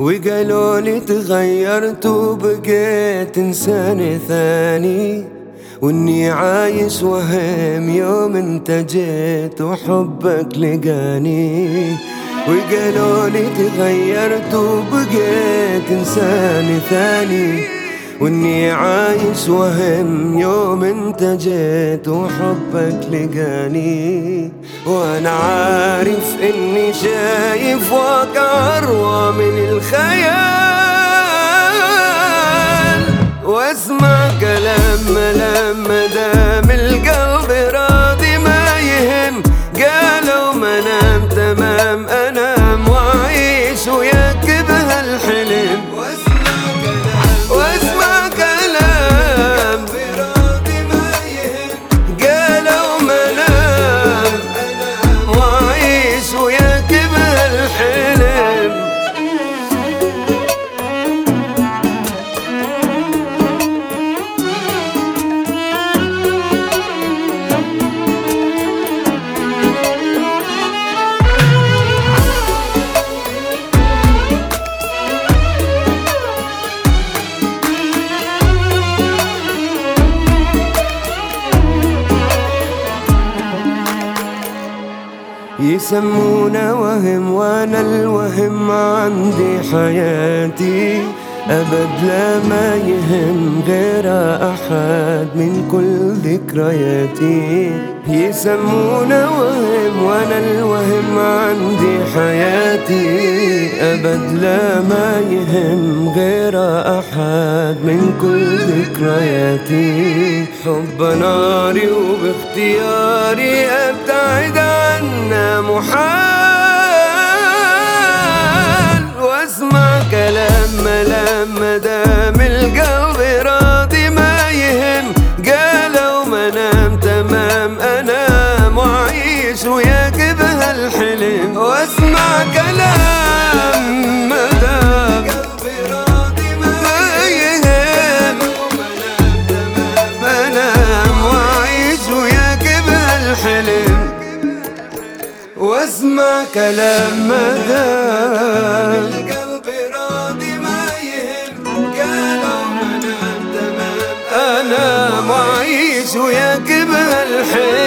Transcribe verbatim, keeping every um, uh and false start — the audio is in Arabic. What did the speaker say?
وقالوا لي تغيرت وبقيت انسان ثاني، واني عايش وهم يوم انت جيت وحبك لقاني. وقالوا لي تغيرت وبقيت انسان ثاني، واني عايش وهم يوم انت جيت وحبك لقاني. وانا عارف اني شايف واقع اروى من الخيال، واسمع كلام لما دام القلب راضي ما يهم. قالوا ما نام تمام انام واعيش وياك بهالحلم. واسمع كلام براضي ما يهم. قالوا ما نام واعيش وياك بهالحلم. يسمونا وهم وانا الوهم عندي حياتي، ابد لا ما يهم غير احد من كل ذكرياتي. يسمونا وهم وانا الوهم عندي حياتي، ابد لا ما يهم غير احد من كل ذكرياتي. حب ناري وباختياري ابتعد عنه محال. واسمع كلام لما دام القلب راضي ما يهم. قالوا ما نام تمام انام واعيش وياك بهالحلم. واسمع كلام ما دام قلبي راضي ما يهم. انام واعيش وياك بهالحلم. واسمع كلام ما دام القلب راضي ما يهم. قالوا ما نام تمام انام واعيش وياك بهالحلم.